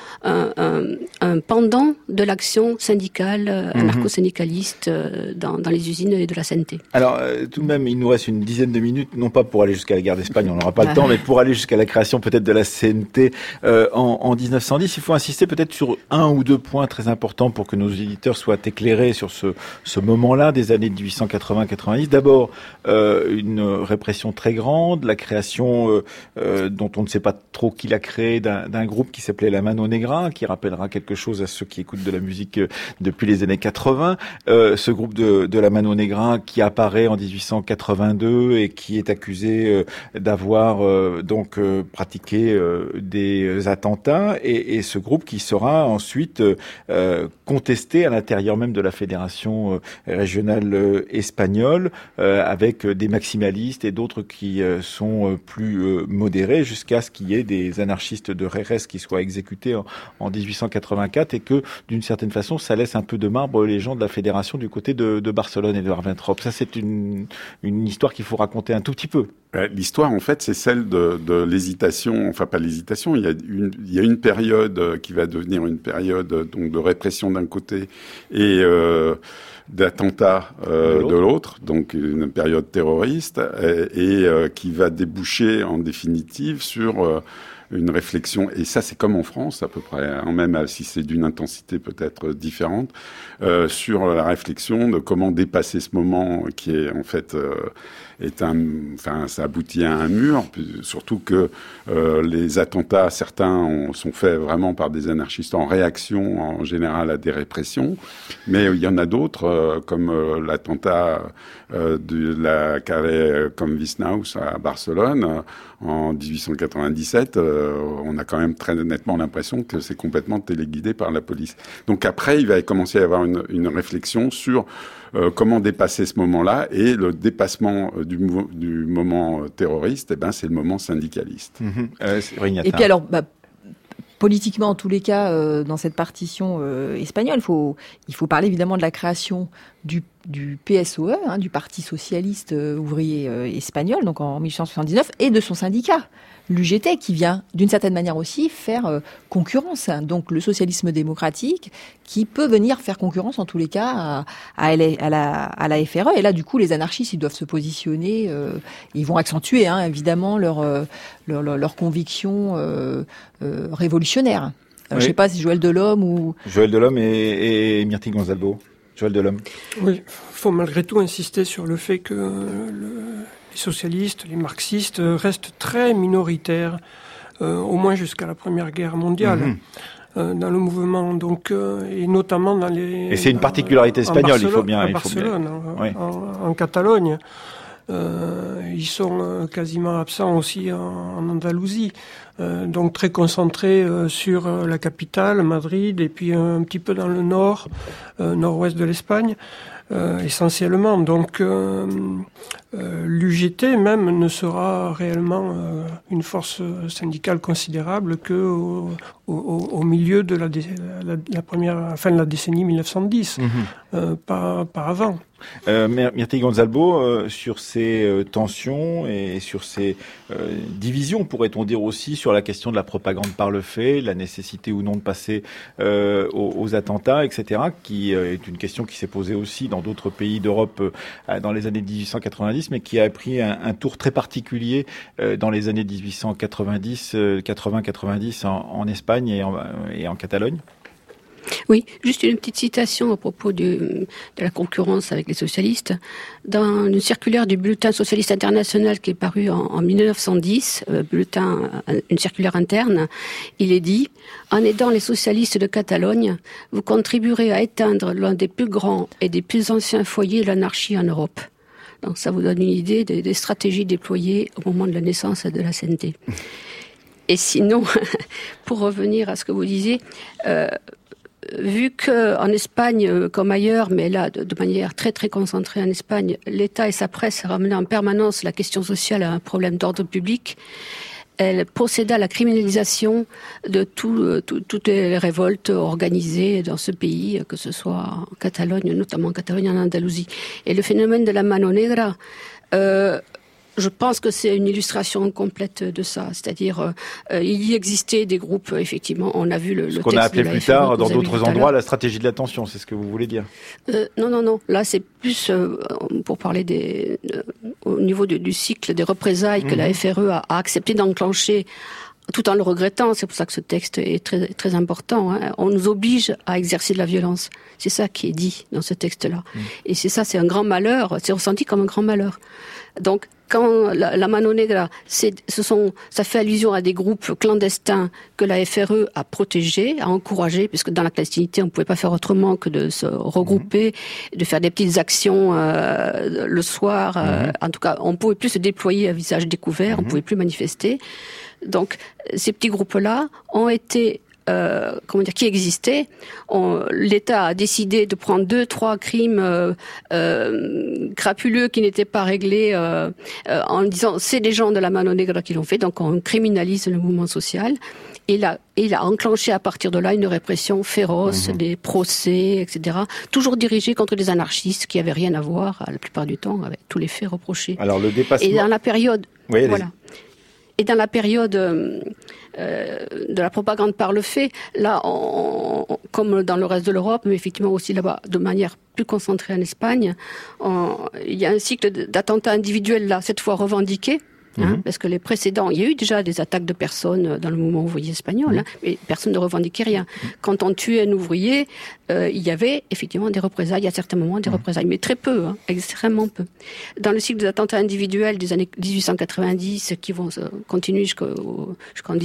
un pendant de l'action syndicale, anarcho-syndicaliste dans les usines et de la CNT. Alors, tout de même, il nous reste une dizaine de minutes, non pas pour aller jusqu'à la guerre d'Espagne, on n'aura pas le temps, mais pour aller jusqu'à la création peut-être de la CNT en 1910. Il faut insister peut-être sur un ou deux points très importants pour que nos éditeurs soient éclairés sur ce moment-là des années 1880-90. D'abord, une répression très grande, la création dont on ne sait pas trop qui l'a créée d'un groupe qui s'appelait la Mano Negra, qui rappellera quelque chose à ceux qui écoutent de la musique depuis les années 80. Ce groupe de la Mano Negra qui apparaît en 1882 et qui est accusé d'avoir pratiqué des attentats et ce groupe qui sera ensuite contesté à l'intérieur même de la fédération régionale espagnole avec des maximalistes et d'autres qui sont plus modérés jusqu'à ce qu'il y ait des anarchistes de Jerez qui soient exécutés en 1884 et que d'une certaine façon ça laisse un peu de marbre les gens de la fédération du côté de Barcelone et de Ribbentrop. Ça c'est une histoire qu'il faut raconter un tout petit peu. L'histoire, en fait, c'est celle de l'hésitation. Enfin, pas l'hésitation. Il y a une période qui va devenir une période donc de répression d'un côté et d'attentats de l'autre. Donc une période terroriste et qui va déboucher en définitive sur une réflexion, et ça c'est comme en France à peu près, même si c'est d'une intensité peut-être différente, sur la réflexion de comment dépasser ce moment qui est en fait ça aboutit à un mur, surtout que les attentats, certains sont faits vraiment par des anarchistes en réaction en général à des répressions, mais il y en a d'autres comme l'attentat de la Carrer Convisnaus à Barcelone en 1897. On a quand même très nettement l'impression que c'est complètement téléguidé par la police. Donc après, il va commencer à y avoir une réflexion sur comment dépasser ce moment-là, et le dépassement du moment terroriste, c'est le moment syndicaliste. Et puis alors, politiquement, en tous les cas, dans cette partition espagnole, il faut parler évidemment de la création du PSOE, du Parti socialiste ouvrier espagnol, donc en 1879, et de son syndicat, l'UGT, qui vient d'une certaine manière aussi faire concurrence. Donc le socialisme démocratique qui peut venir faire concurrence en tous les cas à la FRE. Et là, du coup, les anarchistes, ils doivent se positionner. Ils vont accentuer évidemment leur conviction révolutionnaire. Je ne sais pas si Joël Delhomme et Mirti Gonzalvo. Joël Delhomme. Oui, il faut malgré tout insister sur le fait que les socialistes, les marxistes restent très minoritaires, au moins jusqu'à la Première Guerre mondiale, dans le mouvement, donc, et notamment dans les... Et c'est une particularité espagnole, il faut bien... En Catalogne. Ils sont quasiment absents aussi en Andalousie, donc très concentrés sur la capitale, Madrid, et puis un petit peu dans le nord-ouest de l'Espagne, essentiellement. Donc l'UGT même ne sera réellement une force syndicale considérable que au milieu de la première fin de la décennie 1910, pas avant. Mirti Gonzalvo, sur ces tensions et sur ces divisions, pourrait-on dire aussi sur la question de la propagande par le fait, la nécessité ou non de passer aux attentats, etc., qui est une question qui s'est posée aussi dans d'autres pays d'Europe dans les années 1890, mais qui a pris un tour très particulier dans les années 1890, 80-90 en Espagne et en Catalogne. Oui, juste une petite citation à propos de la concurrence avec les socialistes. Dans une circulaire du Bulletin socialiste international qui est paru en 1910, une circulaire interne, il est dit « En aidant les socialistes de Catalogne, vous contribuerez à éteindre l'un des plus grands et des plus anciens foyers de l'anarchie en Europe. » Donc ça vous donne une idée des stratégies déployées au moment de la naissance de la CNT. Et sinon, pour revenir à ce que vous disiez... vu qu'en Espagne, comme ailleurs, mais là de manière très très concentrée en Espagne, l'État et sa presse ramenaient en permanence la question sociale à un problème d'ordre public, elle procéda à la criminalisation de toutes les révoltes organisées dans ce pays, que ce soit en Catalogne, notamment en Catalogne, en Andalousie. Et le phénomène de la Mano Negra... je pense que c'est une illustration complète de ça. C'est-à-dire, il y existait des groupes, effectivement, on a vu le texte de la FME. Ce qu'on a appelé plus tard, dans d'autres endroits, la stratégie de l'attention, c'est ce que vous voulez dire? Non. Là, c'est plus pour parler au niveau du cycle des représailles que la FRE a accepté d'enclencher, tout en le regrettant. C'est pour ça que ce texte est très, très important. Hein. On nous oblige à exercer de la violence. C'est ça qui est dit dans ce texte-là. Et c'est un grand malheur. C'est ressenti comme un grand malheur. Donc, quand la Mano Negra, ça fait allusion à des groupes clandestins que la FRE a protégés, a encouragés, puisque dans la clandestinité, on ne pouvait pas faire autrement que de se regrouper, de faire des petites actions le soir. En tout cas, on ne pouvait plus se déployer à visage découvert, on ne pouvait plus manifester. Donc, ces petits groupes-là ont été... qui existaient. L'État a décidé de prendre 2-3 crimes crapuleux qui n'étaient pas réglés en disant c'est des gens de la Mano Negra qui l'ont fait, donc on criminalise le mouvement social. Il a enclenché à partir de là une répression féroce, des procès, etc. Toujours dirigés contre des anarchistes qui n'avaient rien à voir, la plupart du temps, avec tous les faits reprochés. Alors le dépassement... Et dans la période... Oui, voilà. Et dans la période de la propagande par le fait, là, comme dans le reste de l'Europe, mais effectivement aussi là-bas, de manière plus concentrée en Espagne, il y a un cycle d'attentats individuels, là, cette fois revendiqués. Parce que les précédents, il y a eu déjà des attaques de personnes dans le mouvement ouvrier espagnol, mais personne ne revendiquait rien. Quand on tuait un ouvrier, il y avait effectivement des représailles, à certains moments des représailles, mais très peu, extrêmement peu. Dans le cycle des attentats individuels des années 1890, qui vont continuer jusqu'en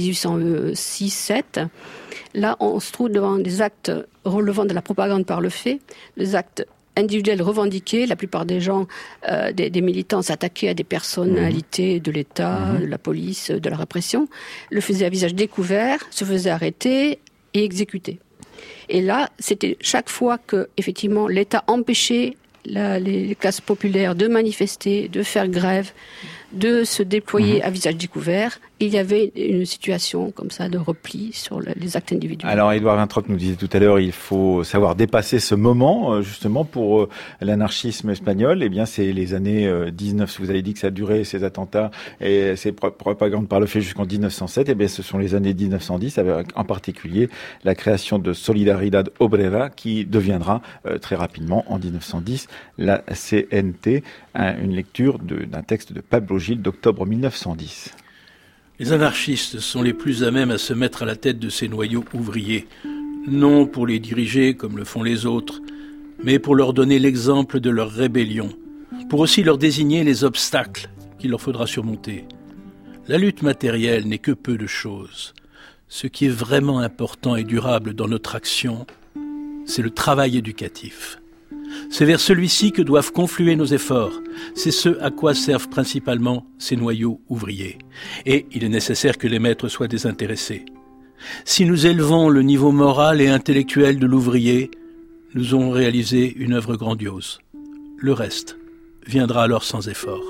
1806-7, là on se trouve devant des actes relevant de la propagande par le fait, des actes individuels revendiqués. La plupart des gens, des militants s'attaquaient à des personnalités de l'État, de la police, de la répression, le faisaient à visage découvert, se faisaient arrêter et exécuter. Et là, c'était chaque fois que, effectivement, l'État empêchait les classes populaires de manifester, de faire grève, de se déployer à visage découvert, il y avait une situation comme ça de repli sur les actes individuels. Alors Édouard Vintrock nous disait tout à l'heure, il faut savoir dépasser ce moment, justement pour l'anarchisme espagnol. Eh bien, c'est les années 19, vous avez dit que ça a duré, ces attentats et ces propagandes par le fait jusqu'en 1907. Eh bien, ce sont les années 1910, avec en particulier la création de Solidaridad Obrera, qui deviendra très rapidement, en 1910, la CNT, une lecture d'un texte de Pablo Gil d'octobre 1910. Les anarchistes sont les plus à même à se mettre à la tête de ces noyaux ouvriers, non pour les diriger comme le font les autres, mais pour leur donner l'exemple de leur rébellion, pour aussi leur désigner les obstacles qu'il leur faudra surmonter. La lutte matérielle n'est que peu de choses. Ce qui est vraiment important et durable dans notre action, c'est le travail éducatif. C'est vers celui-ci que doivent confluer nos efforts. C'est ce à quoi servent principalement ces noyaux ouvriers. Et il est nécessaire que les maîtres soient désintéressés. Si nous élevons le niveau moral et intellectuel de l'ouvrier, nous aurons réalisé une œuvre grandiose. Le reste viendra alors sans effort.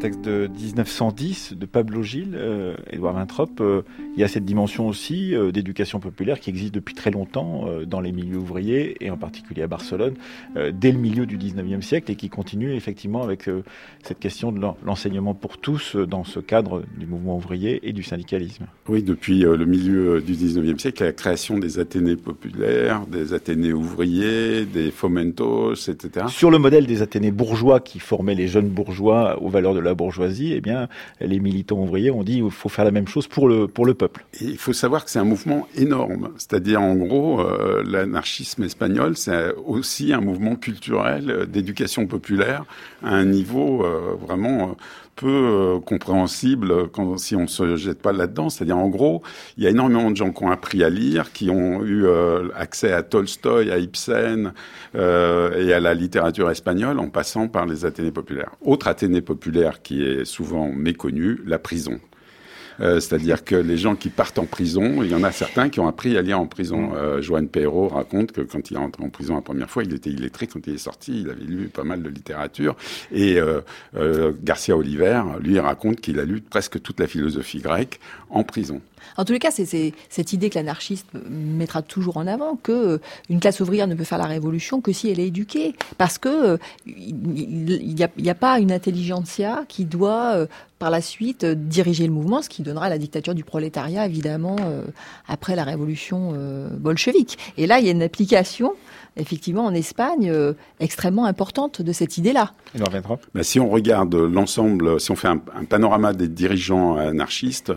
texte de 1910 de Pablo Gil, Édouard Vintrop. Il y a cette dimension aussi d'éducation populaire qui existe depuis très longtemps dans les milieux ouvriers et en particulier à Barcelone dès le milieu du 19e siècle et qui continue effectivement avec cette question de l'enseignement pour tous dans ce cadre du mouvement ouvrier et du syndicalisme. Oui, depuis le milieu du 19e siècle, la création des Athénées populaires, des Athénées ouvriers, des fomentos, etc. Sur le modèle des Athénées bourgeois qui formaient les jeunes bourgeois aux valeurs de la bourgeoisie, eh bien, les militants ouvriers ont dit qu'il faut faire la même chose pour le peuple. Et il faut savoir que c'est un mouvement énorme. C'est-à-dire, en gros, l'anarchisme espagnol, c'est aussi un mouvement culturel d'éducation populaire à un niveau vraiment peu compréhensible si on se jette pas là-dedans. C'est-à-dire, en gros, il y a énormément de gens qui ont appris à lire, qui ont eu accès à Tolstoï, à Ibsen et à la littérature espagnole en passant par les Athénées populaires. Autre Athénée populaire qui est souvent méconnue, la prison. C'est-à-dire que les gens qui partent en prison, il y en a certains qui ont appris à lire en prison. Joan Pereiro raconte que quand il est entré en prison la première fois, il était illettré. Quand il est sorti, il avait lu pas mal de littérature. Et Garcia Oliver, lui, raconte qu'il a lu presque toute la philosophie grecque en prison. En tous les cas, c'est cette idée que l'anarchiste mettra toujours en avant, que une classe ouvrière ne peut faire la révolution que si elle est éduquée. Parce que il y a pas une intelligentsia qui doit, par la suite, diriger le mouvement, ce qui donnera la dictature du prolétariat, évidemment, après la révolution bolchevique. Et là, il y a une application, effectivement, en Espagne, extrêmement importante de cette idée-là. Si on regarde l'ensemble, si on fait un panorama des dirigeants anarchistes,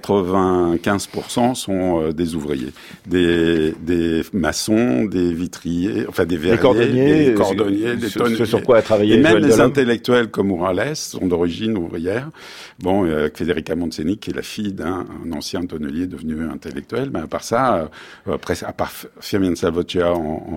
95% sont des ouvriers, des maçons, des vitriers, enfin des verriers, des cordonniers, des tonneliers. Sur quoi a travaillé et même les intellectuels comme Urales sont d'origine ouvrière. Bon, Federica Montseny, qui est la fille d'un ancien tonnelier devenu intellectuel, mais à part ça, à part Firmin Salvocea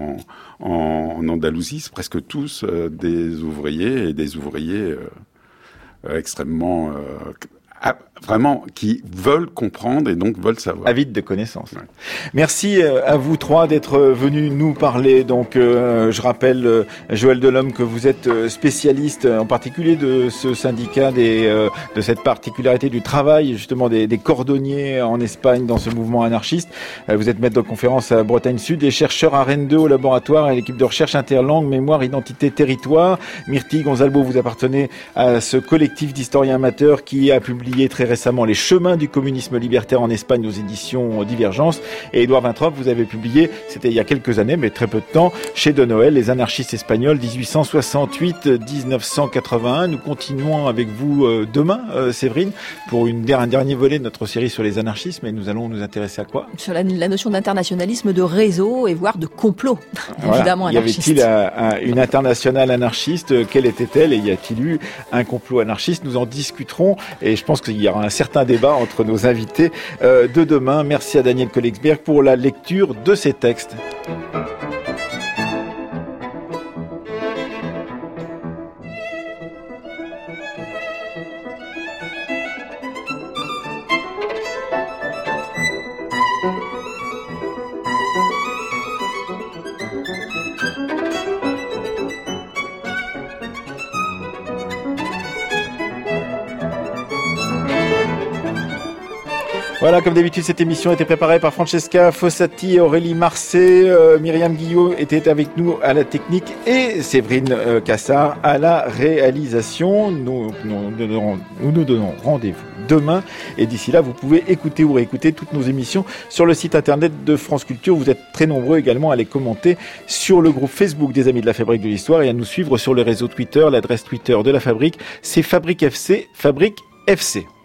en Andalousie, c'est presque tous des ouvriers et des ouvriers extrêmement vraiment qui veulent comprendre et donc veulent savoir. Avides de connaissances. Ouais. Merci à vous trois d'être venus nous parler. Donc, je rappelle, Joël Delhomme, que vous êtes spécialiste en particulier de ce syndicat, de cette particularité du travail, justement des cordonniers en Espagne dans ce mouvement anarchiste. Vous êtes maître de conférence à Bretagne Sud et chercheur à Rennes 2 au laboratoire et l'équipe de recherche interlangue, mémoire, identité, territoire. Myrtille Gonzalvo, vous appartenez à ce collectif d'historiens amateurs qui a publié très récemment Les chemins du communisme libertaire en Espagne aux éditions Divergence. Et Édouard Vintrop, vous avez publié, c'était il y a quelques années, mais très peu de temps, chez De Noël, Les anarchistes espagnols 1868-1981. Nous continuons avec vous demain, Séverine, pour un dernier volet de notre série sur les anarchismes. Et nous allons nous intéresser à quoi ? Sur la notion d'internationalisme, de réseau et voire de complot, évidemment anarchiste. Y avait-il une internationale anarchiste ? Quelle était-elle ? Et y a-t-il eu un complot anarchiste ? Nous en discuterons et je pense qu'il y aura un certain débat entre nos invités de demain. Merci à Daniel Koenigsberg pour la lecture de ces textes. Voilà, comme d'habitude, cette émission a été préparée par Francesca Fossati et Aurélie Marcet. Myriam Guillot était avec nous à la technique et Séverine Cassard à la réalisation. Nous donnons rendez-vous demain. Et d'ici là, vous pouvez écouter ou réécouter toutes nos émissions sur le site internet de France Culture. Vous êtes très nombreux également à les commenter sur le groupe Facebook des Amis de la Fabrique de l'Histoire et à nous suivre sur le réseau Twitter. L'adresse Twitter de la Fabrique, c'est Fabrique FC, Fabrique FC.